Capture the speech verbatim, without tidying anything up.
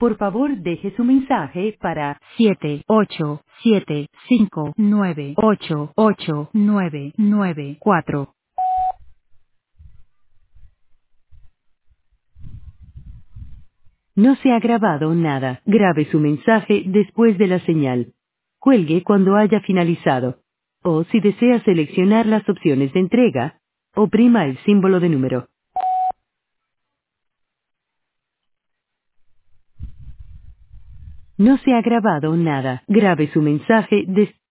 Por favor, deje su mensaje para siete ocho siete cinco nueve ocho ocho nueve nueve cuatro. No se ha grabado nada. Grabe su mensaje después de la señal. Cuelgue cuando haya finalizado. O si desea seleccionar las opciones de entrega, oprima el símbolo de número. No se ha grabado nada. Grabe su mensaje después